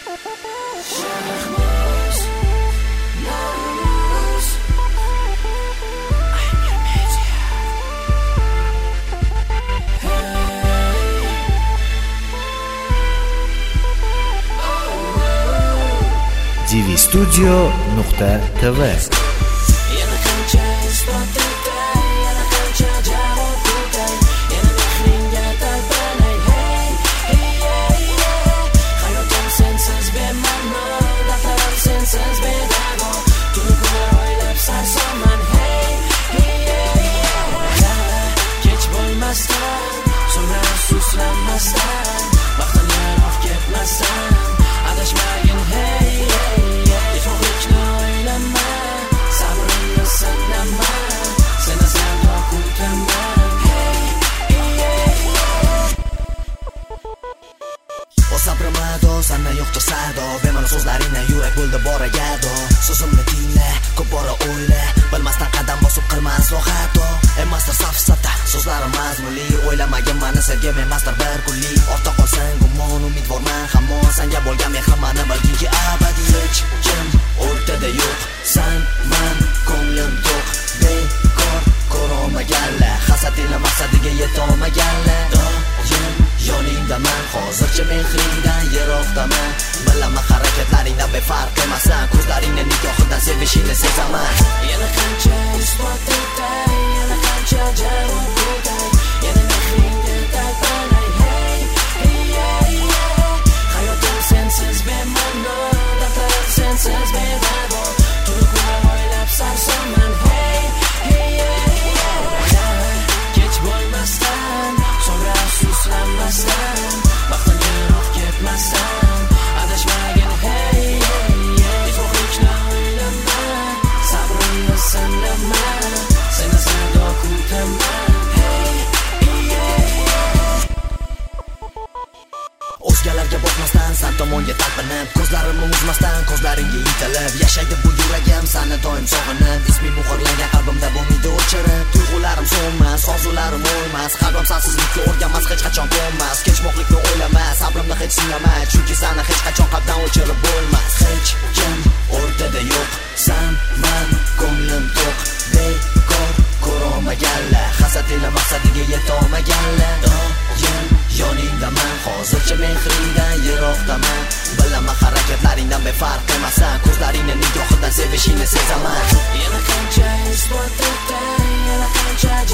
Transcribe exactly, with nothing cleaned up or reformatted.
divistudio nuqta tv Senden yo'qdir sado, bemalol so'zlaringdan yurak bo'ldi boragado. So'zimni tingla, ko'p bora o'yla, bilmasdan qadam bosib qilmas rohato. Emasdir safsata, so'zlarim mazmunli, o'ylamagan mani sevgim emasdir bir kunlik. Ortda qolsang gumon, umidvorman hamon, senga bo'lgan mehr mani bilginki abadiy. Hech kim o'rtada yo'q, sen men ko'nglim to'q, bekor ko'rolmaganlar, hasadingla maqsadiga yetolmaganlar. Doim yoningdaman, hozircha mehringdan yiroqdaman. Bilaman harakatlaringdan befarq emasan, ko'zlaringning nigohidan sevishingni sezaman. Yana qancha isbot etay, yana qancha javob etay, yana mehringga talpanay. Hey, hey, hey, hey. Hayotim sensiz bema'no, daftarim sensiz bedavo. Turib o'ylab sarsonman. Hey, hey, hey, hey. Kech bo'lmasdan, so'ngra afsuslanmasdan, vaqtimga roh ketmasdan, adashmagin. Hey, hey, hey. Itvoqlikni o'ylama, sabrimni sinama, seni sado kutaman. Hey, hey, hey. O'zgalarga boqmasdan, sen tomonga talpinib, ko'zlarimni uzmasdan, ko'zlaringga intilib, yashaydi bu yuragim seni doim sog'inib. Isming muhrlangan qalbimda bo'lmaydi o'chirib, tuyg'ularim so'nmas, orzularim o'lmas, qalbim sensizlikka o'rganmas, hech qachon ko'nmas. Kechmoqlikni o'ylama, sabrimni hech sinama, chunki seni hech qachon qalbdan o'chirib bo'lmas. Hech kim o'rtada yo'q, sen men ko'nglim to'q, bekor ko'rolmaganlar, hasadinglar maqsadiga yetolmaganlar. Doim yoningdaman, hozircha mehringdan yiroqdaman. Bilaman harakatlaringdan befarq emasan, ko'zlaringning nigohidan sevishingni sezaman. Yana qancha isbot etay, yana qancha